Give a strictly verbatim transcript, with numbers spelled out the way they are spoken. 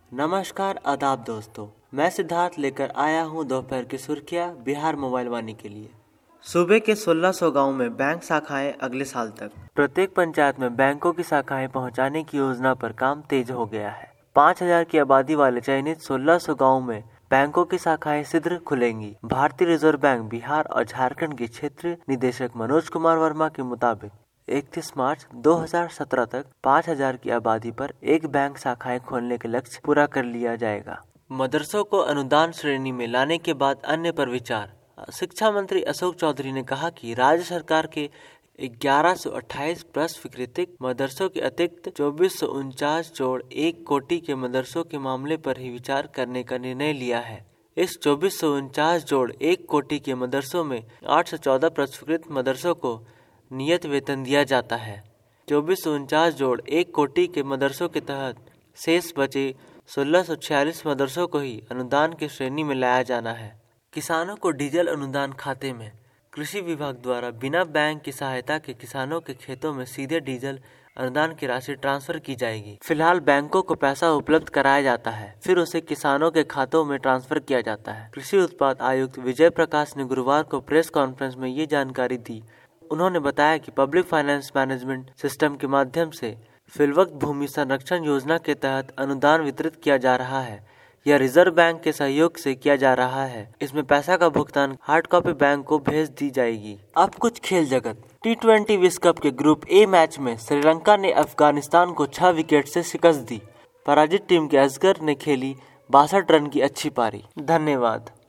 नमस्कार आदाब दोस्तों, मैं सिद्धार्थ लेकर आया हूँ दोपहर की सुर्खियाँ बिहार मोबाइल वाणी के लिए। सूबे के सोलह सौ गाँव में बैंक शाखाएं अगले साल तक। प्रत्येक पंचायत में बैंकों की शाखाएं पहुंचाने की योजना पर काम तेज हो गया है। पाँच हजार की आबादी वाले चयनित सोलह सौ गाँव में बैंकों की शाखाएं शीघ्र खुलेंगी। भारतीय रिजर्व बैंक बिहार और झारखंड के क्षेत्रीय निदेशक मनोज कुमार वर्मा के मुताबिक इकतीस मार्च दो हज़ार सत्रह तक पाँच हजार की आबादी पर एक बैंक शाखाएं खोलने के लक्ष्य पूरा कर लिया जाएगा। मदरसों को अनुदान श्रेणी में लाने के बाद अन्य पर विचार। शिक्षा मंत्री अशोक चौधरी ने कहा कि राज्य सरकार के ग्यारह सौ अट्ठाईस प्रस्वीकृत मदरसों के अतिरिक्त चौबीस सौ उनचास जोड़ एक कोटि के मदरसों के मामले पर ही विचार करने का निर्णय लिया है। इस चौबीस सौ उनचास जोड़ एक कोटि के मदरसों में आठ सौ चौदह प्रस्वीकृत मदरसों को नियत वेतन दिया जाता है। चौबीस सौ उनचास जोड़ एक कोटि के मदरसों के तहत शेष बचे सोलह सौ छियालीस मदरसों को ही अनुदान की श्रेणी में लाया जाना है। किसानों को डीजल अनुदान खाते में। कृषि विभाग द्वारा बिना बैंक की सहायता के किसानों के खेतों में सीधे डीजल अनुदान की राशि ट्रांसफर की जाएगी। फिलहाल बैंकों को पैसा उपलब्ध कराया जाता है, फिर उसे किसानों के खातों में ट्रांसफर किया जाता है। कृषि उत्पाद आयुक्त विजय प्रकाश ने गुरुवार को प्रेस कॉन्फ्रेंस में ये जानकारी दी। उन्होंने बताया कि पब्लिक फाइनेंस मैनेजमेंट सिस्टम के माध्यम से फिलवक्त भूमि संरक्षण योजना के तहत अनुदान वितरित किया जा रहा है। यह रिजर्व बैंक के सहयोग से किया जा रहा है। इसमें पैसा का भुगतान हार्ड कॉपी बैंक को भेज दी जाएगी। अब कुछ खेल जगत। टी ट्वेंटी विश्व कप के ग्रुप ए मैच में श्रीलंका ने अफगानिस्तान को छह विकेट से शिकस्त दी। पराजित टीम के असगर ने खेली बासठ रन की अच्छी पारी। धन्यवाद।